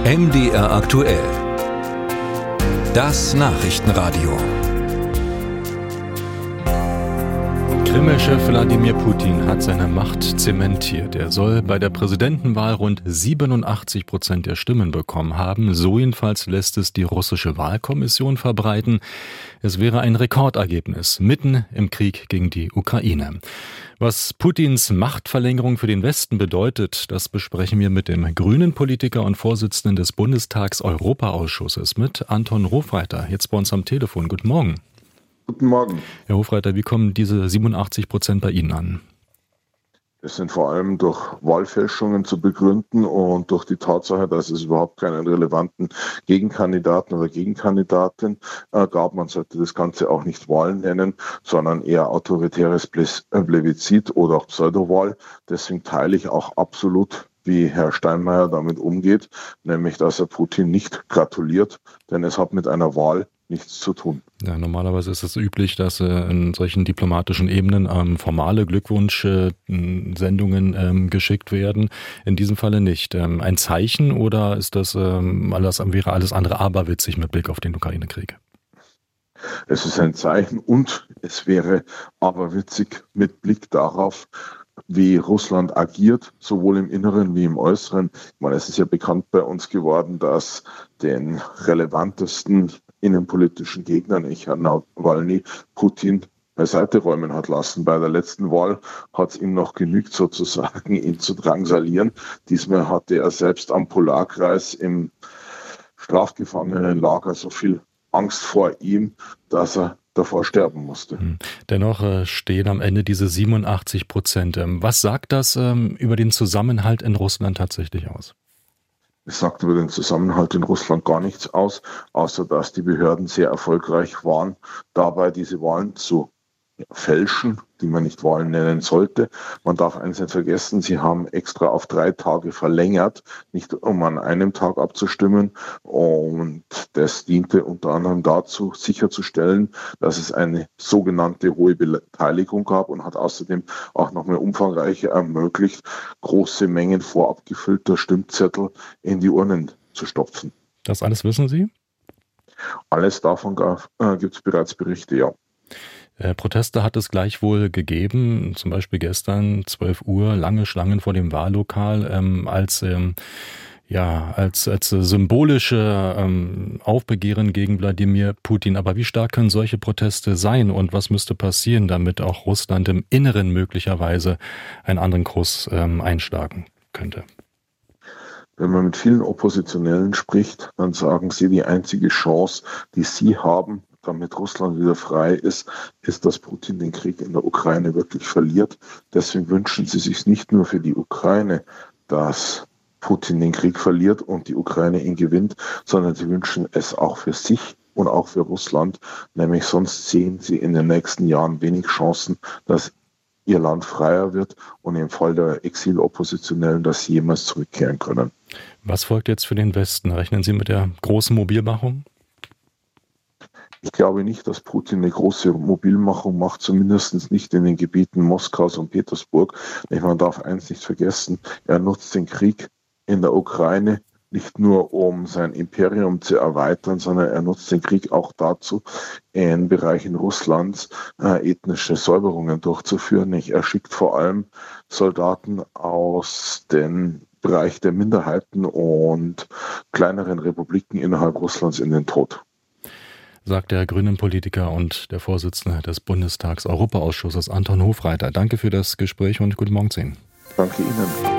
MDR aktuell. Das Nachrichtenradio. Kreml-Chef Wladimir Putin hat seine Macht zementiert. Er soll bei der Präsidentenwahl rund 87% der Stimmen bekommen haben. So jedenfalls lässt es die russische Wahlkommission verbreiten. Es wäre ein Rekordergebnis mitten im Krieg gegen die Ukraine. Was Putins Machtverlängerung für den Westen bedeutet, das besprechen wir mit dem grünen Politiker und Vorsitzenden des Bundestags-Europaausschusses, mit Anton Hofreiter, jetzt bei uns am Telefon. Guten Morgen. Guten Morgen. Herr Hofreiter, wie kommen diese 87% bei Ihnen an? Es sind vor allem durch Wahlfälschungen zu begründen und durch die Tatsache, dass es überhaupt keinen relevanten Gegenkandidaten oder Gegenkandidatin gab. Man sollte das Ganze auch nicht Wahlen nennen, sondern eher autoritäres Plebiszit oder auch Pseudowahl. Deswegen teile ich auch absolut, wie Herr Steinmeier damit umgeht, nämlich dass er Putin nicht gratuliert, denn es hat mit einer Wahl nichts zu tun. Ja, normalerweise ist es üblich, dass in solchen diplomatischen Ebenen formale Glückwunsch-Sendungen geschickt werden. In diesem Falle nicht. Ein Zeichen oder ist das wäre alles andere aberwitzig mit Blick auf den Ukraine-Krieg? Es ist ein Zeichen und es wäre aberwitzig mit Blick darauf, wie Russland agiert, sowohl im Inneren wie im Äußeren. Ich meine, es ist ja bekannt bei uns geworden, dass den relevantesten innenpolitischen Gegner, nicht Herr Nawalny, Putin beiseite räumen hat lassen. Bei der letzten Wahl hat es ihm noch genügt, sozusagen ihn zu drangsalieren. Diesmal hatte er selbst am Polarkreis im Strafgefangenenlager so viel Angst vor ihm, dass er davor sterben musste. Dennoch stehen am Ende diese 87%. Was sagt das über den Zusammenhalt in Russland tatsächlich aus? Es sagt über den Zusammenhalt in Russland gar nichts aus, außer dass die Behörden sehr erfolgreich waren, dabei diese Wahlen zu fälschen, die man nicht Wahlen nennen sollte. Man darf eins nicht vergessen, sie haben extra auf 3 Tage verlängert, nicht um an einem Tag abzustimmen. Und das diente unter anderem dazu, sicherzustellen, dass es eine sogenannte hohe Beteiligung gab und hat außerdem auch noch mehr umfangreicher ermöglicht, große Mengen vorab gefüllter Stimmzettel in die Urnen zu stopfen. Das alles wissen Sie? Alles davon gibt es bereits Berichte, ja. Proteste hat es gleichwohl gegeben, zum Beispiel gestern 12 Uhr, lange Schlangen vor dem Wahllokal, als symbolische Aufbegehren gegen Wladimir Putin. Aber wie stark können solche Proteste sein und was müsste passieren, damit auch Russland im Inneren möglicherweise einen anderen Kurs einschlagen könnte? Wenn man mit vielen Oppositionellen spricht, dann sagen sie, die einzige Chance, die sie haben, damit Russland wieder frei ist, dass Putin den Krieg in der Ukraine wirklich verliert. Deswegen wünschen sie sich nicht nur für die Ukraine, dass Putin den Krieg verliert und die Ukraine ihn gewinnt, sondern sie wünschen es auch für sich und auch für Russland. Nämlich sonst sehen sie in den nächsten Jahren wenig Chancen, dass ihr Land freier wird und im Fall der Exiloppositionellen, dass sie jemals zurückkehren können. Was folgt jetzt für den Westen? Rechnen Sie mit der großen Mobilmachung? Ich glaube nicht, dass Putin eine große Mobilmachung macht, zumindest nicht in den Gebieten Moskaus und Petersburg. Man darf eins nicht vergessen, er nutzt den Krieg in der Ukraine nicht nur, um sein Imperium zu erweitern, sondern er nutzt den Krieg auch dazu, in Bereichen Russlands ethnische Säuberungen durchzuführen. Er schickt vor allem Soldaten aus dem Bereich der Minderheiten und kleineren Republiken innerhalb Russlands in den Tod. Sagt der grünen Politiker und der Vorsitzende des Bundestags-Europaausschusses Anton Hofreiter. Danke für das Gespräch und guten Morgen zu Ihnen. Danke Ihnen.